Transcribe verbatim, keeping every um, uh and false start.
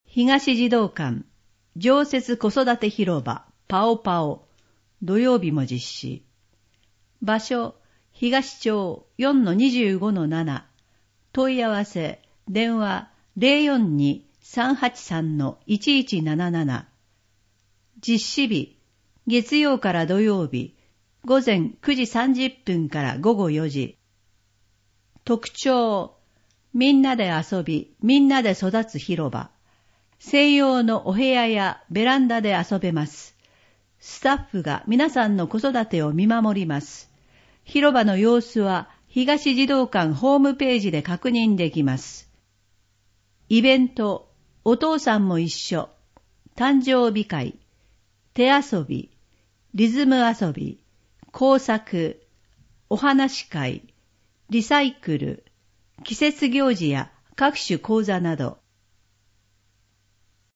東児童館、常設子育て広場、パオパオ、土曜日も実施。場所、東町 よんのにじゅうごのなな。問い合わせ、電話 ゼロよんに さんはちさん いちいちなななな。実施日、月曜から土曜日、午前くじさんじゅっぷんから午後よじ。特徴、みんなで遊び、みんなで育つ広場。専用のお部屋やベランダで遊べます。スタッフが皆さんの子育てを見守ります。広場の様子は東児童館ホームページで確認できます。イベント、お父さんも一緒、誕生日会、手遊び、リズム遊び、工作、お話会、リサイクル、季節行事や各種講座など、